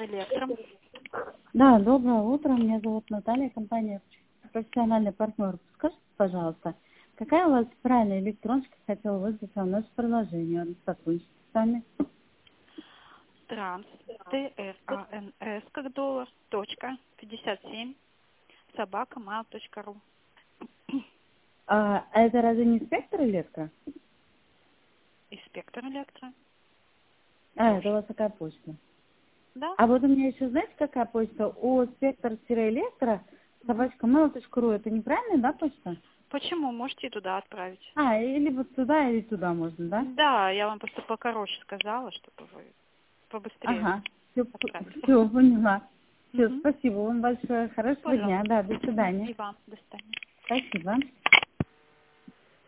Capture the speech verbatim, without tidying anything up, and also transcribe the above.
инспектор Электро. Да, доброе утро. Меня зовут Наталья, компания «Профессиональный партнер». Скажите, пожалуйста, какая у вас правильная электроночка, хотела вызвать на наше приложение? Сотрудничать с вами. Транс. Т Р А Н С как доллар. Точка. пятьдесят семь. Собака. Mail точка ру. А, а это разве не спектр электро? Инспектор Электро. А, Тоже. это у вас такая почта. Да? А вот у меня еще, знаете, какая почта? У спектр-электро собачка mail точка ру. Это неправильная, да, почта? Почему? Можете туда отправить. А, или вот туда, или туда можно, да? Да, я вам просто покороче сказала, чтобы вы побыстрее Ага, все, отправили. все, поняла. Все, Мгм. спасибо вам большое. Хорошего дня. Пожалуйста. Да, до свидания. И вам. До свидания. Спасибо.